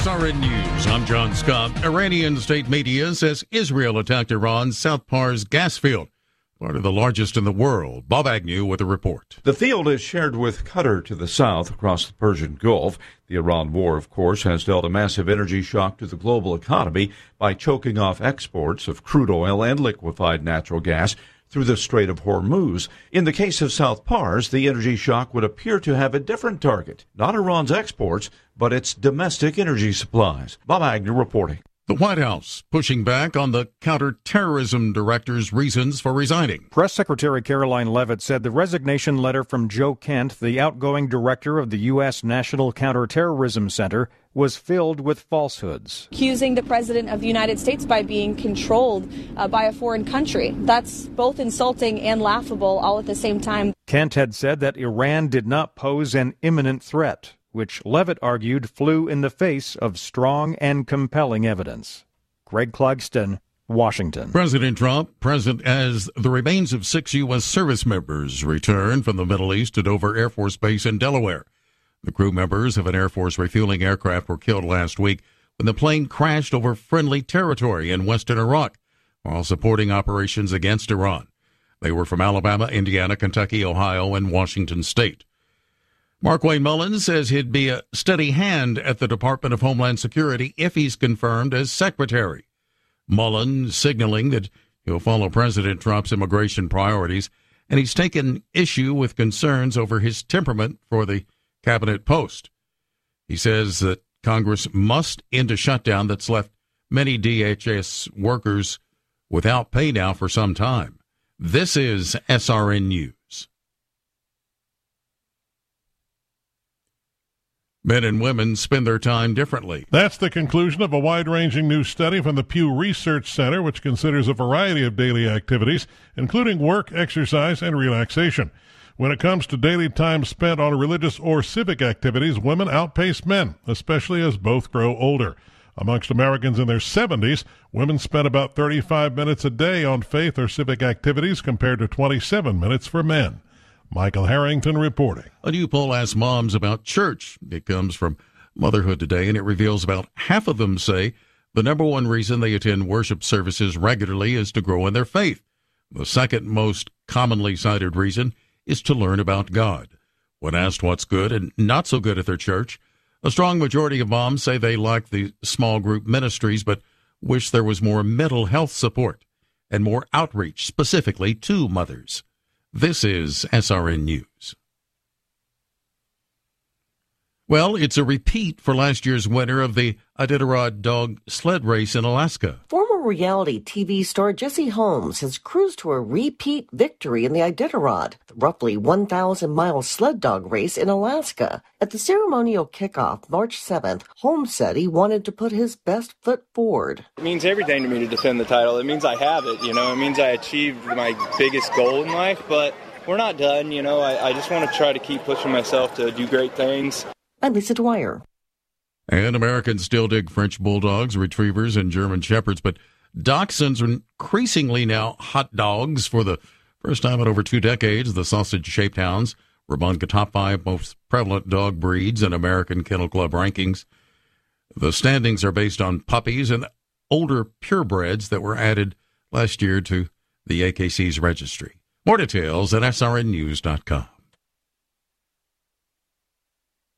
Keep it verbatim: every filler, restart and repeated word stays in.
S R N News, I'm John Scott. Iranian state media says Israel attacked Iran's South Pars gas field, part of the largest in the world. Bob Agnew with a report. The field is shared with Qatar to the south across the Persian Gulf. The Iran war, of course, has dealt a massive energy shock to the global economy by choking off exports of crude oil and liquefied natural gas through the Strait of Hormuz. In the case of South Pars, the energy shock would appear to have a different target, not Iran's exports, but its domestic energy supplies. Bob Agnew reporting. The White House pushing back on the counterterrorism director's reasons for resigning. Press Secretary Caroline Leavitt said the resignation letter from Joe Kent, the outgoing director of the U S. National Counterterrorism Center, was filled with falsehoods. Accusing the President of the United States by being controlled uh, by a foreign country. That's both insulting and laughable all at the same time. Kent had said that Iran did not pose an imminent threat, which Leavitt argued flew in the face of strong and compelling evidence. Greg Clugston, Washington. President Trump present as the remains of six U S service members return from the Middle East to Dover Air Force Base in Delaware. The crew members of an Air Force refueling aircraft were killed last week when the plane crashed over friendly territory in western Iraq while supporting operations against Iran. They were from Alabama, Indiana, Kentucky, Ohio, and Washington State. Markwayne Mullins says he'd be a steady hand at the Department of Homeland Security if he's confirmed as secretary. Mullins signaling that he'll follow President Trump's immigration priorities, and he's taken issue with concerns over his temperament for the cabinet post. He says that Congress must end a shutdown that's left many D H S workers without pay now for some time. This is S R N News. Men and women spend their time differently. That's the conclusion of a wide-ranging new study from the Pew Research Center, which considers a variety of daily activities, including work, exercise, and relaxation. When it comes to daily time spent on religious or civic activities, women outpace men, especially as both grow older. Amongst Americans in their seventies, women spend about thirty-five minutes a day on faith or civic activities compared to twenty-seven minutes for men. Michael Harrington reporting. A new poll asks moms about church. It comes from Motherhood Today, and it reveals about half of them say the number one reason they attend worship services regularly is to grow in their faith. The second most commonly cited reason is to learn about God. When asked what's good and not so good at their church, a strong majority of moms say they like the small group ministries but wish there was more mental health support and more outreach specifically to mothers. This is S R N News. Well, it's a repeat for last year's winner of the Iditarod dog sled race in Alaska. Former reality T V star Jesse Holmes has cruised to a repeat victory in the Iditarod, the roughly one thousand mile sled dog race in Alaska. At the ceremonial kickoff March seventh, Holmes said he wanted to put his best foot forward. It means everything to me to defend the title. It means I have it, you know. It means I achieved my biggest goal in life, but we're not done, you know. I, I just want to try to keep pushing myself to do great things. I'm Lisa Dwyer. And Americans still dig French bulldogs, retrievers, and German shepherds, but dachshunds are increasingly now hot dogs. For the first time in over two decades, the sausage-shaped hounds were among the top five most prevalent dog breeds in American Kennel Club rankings. The standings are based on puppies and older purebreds that were added last year to the A K C's registry. More details at S R N news dot com.